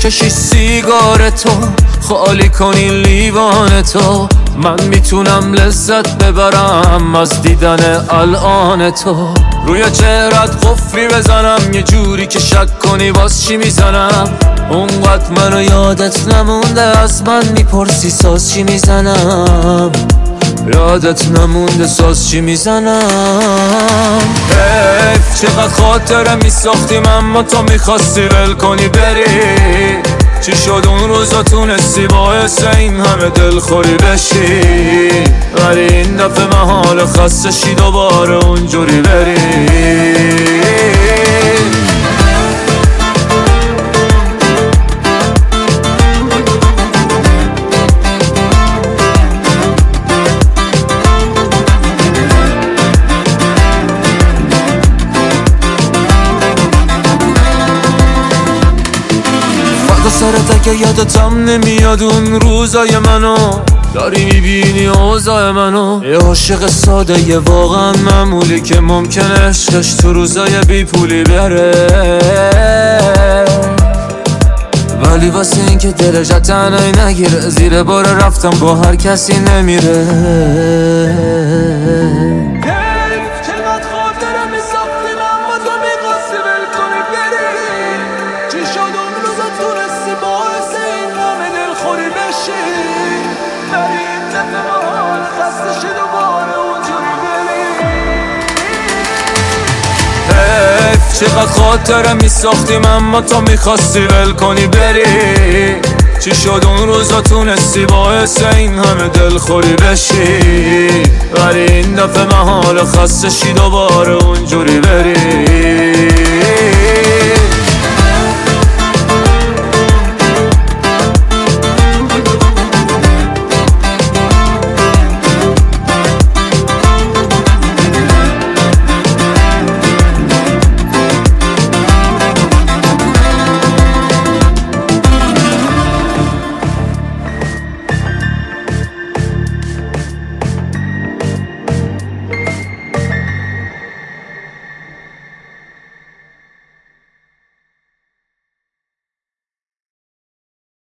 بکشی سیگار تو، خالی کنی لیوان تو، من میتونم لذت ببرم از دیدن الان تو. روی چهرت قفلی بزنم یه جوری که شک کنی باز چی میزنم. اونقدر منو یادت نمونده از من میپرسی ساز چی میزنم. یادت نمونده ساز چی میزنم. حیف چقدر خاطره میساختیم اما تو میخواستی ول کنی بری. چی شد اون روزا تونستی باعث این همه دلخوری بشی، ولی این دفعه محال خسته شی دوباره اونجوری بری. سرت اگه یادتم نمیاد اون روزای منو، داری میبینی اوضاع منو. یه عاشق ساده یه واقعا معمولی که ممکنه عشقش تو روزای بی پولی بره، ولی واسه این که دلش تنهایی نگیره زیر بار رفتم با هر کسی نمیره. چقدر خاطره میساختیم اما تو میخواستی ول کنی بری. چی شد اون روزا تونستی باعث این همه دلخوری بشی، ولی این دفعه محال خسته شی دوباره اونجوری بری.